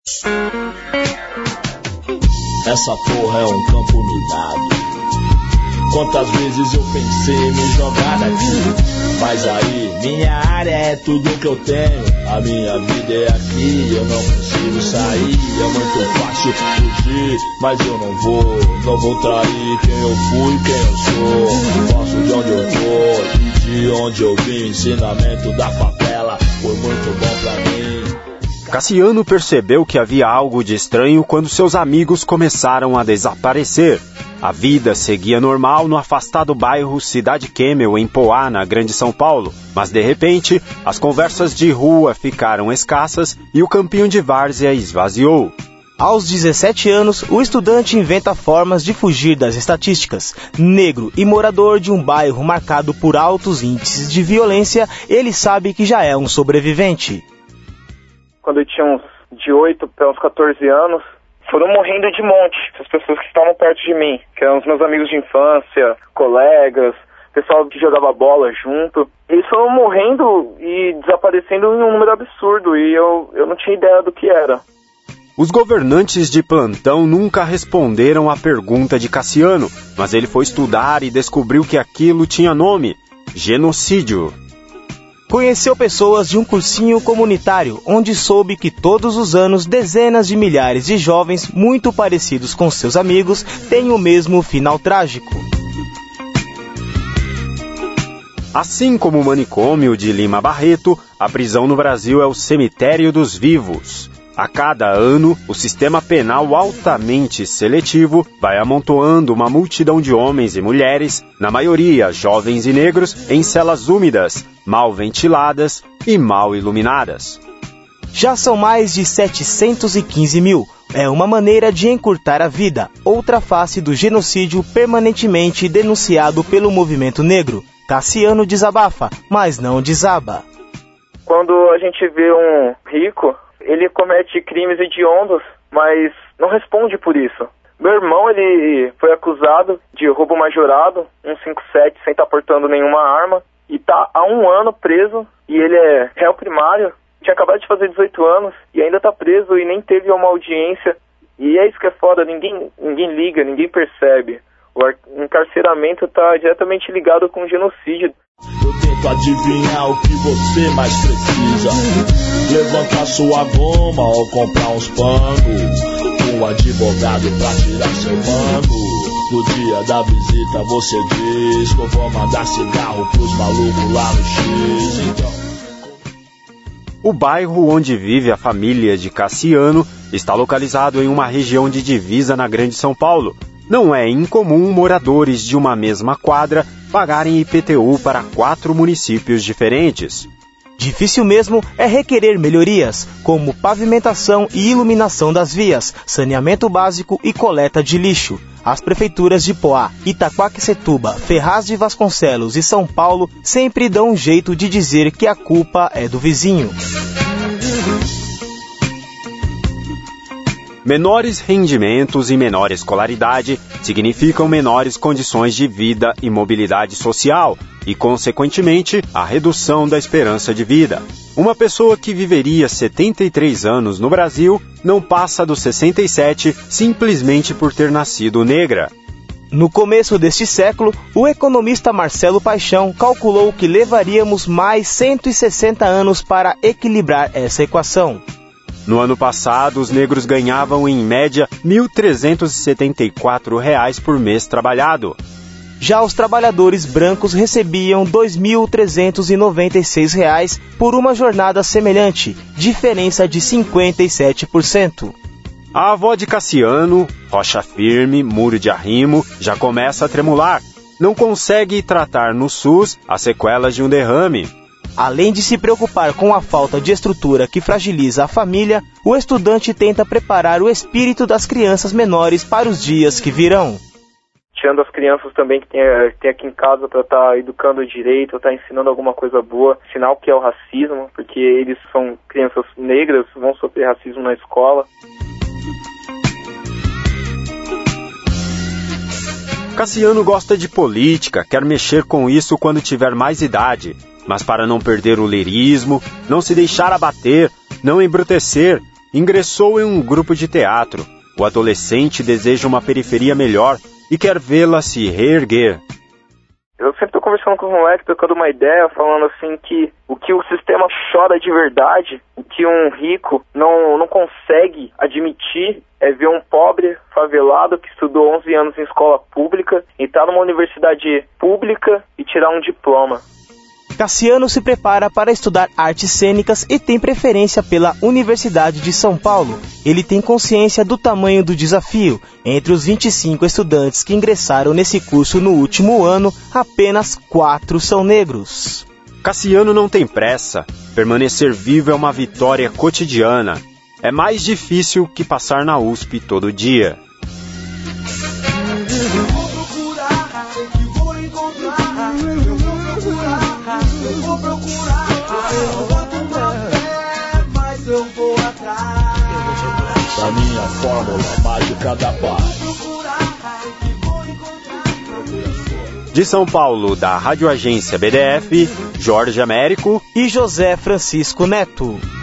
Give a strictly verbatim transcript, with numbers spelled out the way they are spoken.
Essa porra é um campo minado. Quantas vezes eu pensei em me jogar daqui, mas aí minha área é tudo que eu tenho. A minha vida é aqui, eu não consigo sair. É muito fácil fugir, mas eu não vou. Não vou trair quem eu fui, quem eu sou. Gosto de onde eu tô e de onde eu vim. Ensinamento da favela foi muito bom pra mim. Cassiano percebeu que havia algo de estranho quando seus amigos começaram a desaparecer. A vida seguia normal no afastado bairro Cidade Kemmel, em Poá, na Grande São Paulo. Mas, de repente, as conversas de rua ficaram escassas e o campinho de várzea esvaziou. Aos dezessete anos, o estudante inventa formas de fugir das estatísticas. Negro e morador de um bairro marcado por altos índices de violência, ele sabe que já é um sobrevivente. Quando eu tinha uns de oito para uns catorze anos, foram morrendo de monte as pessoas que estavam perto de mim, que eram os meus amigos de infância, colegas, pessoal que jogava bola junto. Eles foram morrendo e desaparecendo em um número absurdo e eu, eu não tinha ideia do que era. Os governantes de plantão nunca responderam à pergunta de Cassiano, mas ele foi estudar e descobriu que aquilo tinha nome: genocídio. Conheceu pessoas de um cursinho comunitário, onde soube que todos os anos dezenas de milhares de jovens, muito parecidos com seus amigos, têm o mesmo final trágico. Assim como o manicômio de Lima Barreto, a prisão no Brasil é o cemitério dos vivos. A cada ano, o sistema penal altamente seletivo vai amontoando uma multidão de homens e mulheres, na maioria jovens e negros, em celas úmidas, mal ventiladas e mal iluminadas. Já são mais de setecentos e quinze mil. É uma maneira de encurtar a vida, outra face do genocídio permanentemente denunciado pelo movimento negro. Cassiano desabafa, mas não desaba. Quando a gente vê um rico, ele comete crimes hediondos, mas não responde por isso. Meu irmão, ele foi acusado de roubo majorado, cento e cinquenta e sete, sem estar portando nenhuma arma, e está há um ano preso, e ele é réu primário, tinha acabado de fazer dezoito anos, e ainda está preso e nem teve uma audiência. E é isso que é foda, ninguém, ninguém liga, ninguém percebe. O encarceramento está diretamente ligado com o genocídio. Eu tento adivinhar o que você mais precisa. Levantar sua goma ou comprar uns panos. Um advogado pra tirar seu mano. No dia da visita você diz que eu vou mandar cigarro pros malucos lá no X. Então... O bairro onde vive a família de Cassiano está localizado em uma região de divisa na Grande São Paulo. Não é incomum moradores de uma mesma quadra pagarem I P T U para quatro municípios diferentes. Difícil mesmo é requerer melhorias, como pavimentação e iluminação das vias, saneamento básico e coleta de lixo. As prefeituras de Poá, Itaquaquecetuba, Ferraz de Vasconcelos e São Paulo sempre dão um jeito de dizer que a culpa é do vizinho. Menores rendimentos e menor escolaridade significam menores condições de vida e mobilidade social e, consequentemente, a redução da esperança de vida. Uma pessoa que viveria setenta e três anos no Brasil não passa dos sessenta e sete simplesmente por ter nascido negra. No começo deste século, o economista Marcelo Paixão calculou que levaríamos mais cento e sessenta anos para equilibrar essa equação. No ano passado, os negros ganhavam, em média, mil trezentos e setenta e quatro reais por mês trabalhado. Já os trabalhadores brancos recebiam dois mil trezentos e noventa e seis reais por uma jornada semelhante, diferença de cinquenta e sete por cento. A avó de Cassiano, rocha firme, muro de arrimo, já começa a tremular. Não consegue tratar no SUS as sequelas de um derrame. Além de se preocupar com a falta de estrutura que fragiliza a família, o estudante tenta preparar o espírito das crianças menores para os dias que virão. Tirando as crianças também que tem, tem aqui em casa para estar tá educando direito, estar tá ensinando alguma coisa boa, sinal que é o racismo, porque eles são crianças negras, vão sofrer racismo na escola. Cassiano gosta de política, quer mexer com isso quando tiver mais idade. Mas para não perder o lirismo, não se deixar abater, não embrutecer, ingressou em um grupo de teatro. O adolescente deseja uma periferia melhor e quer vê-la se reerguer. Eu sempre estou conversando com os moleques, trocando uma ideia, falando assim que o que o sistema chora de verdade, o que um rico não, não consegue admitir, é ver um pobre favelado que estudou onze anos em escola pública, entrar numa universidade pública e tirar um diploma. Cassiano se prepara para estudar artes cênicas e tem preferência pela Universidade de São Paulo. Ele tem consciência do tamanho do desafio. Entre os vinte e cinco estudantes que ingressaram nesse curso no último ano, apenas quatro são negros. Cassiano não tem pressa. Permanecer vivo é uma vitória cotidiana. É mais difícil que passar na U S P todo dia. Eu vou procurar, eu boto uma fé, mas eu vou atrás da minha fórmula mágica da paz. De São Paulo, da Rádio Agência B D F, Jorge Américo e José Francisco Neto.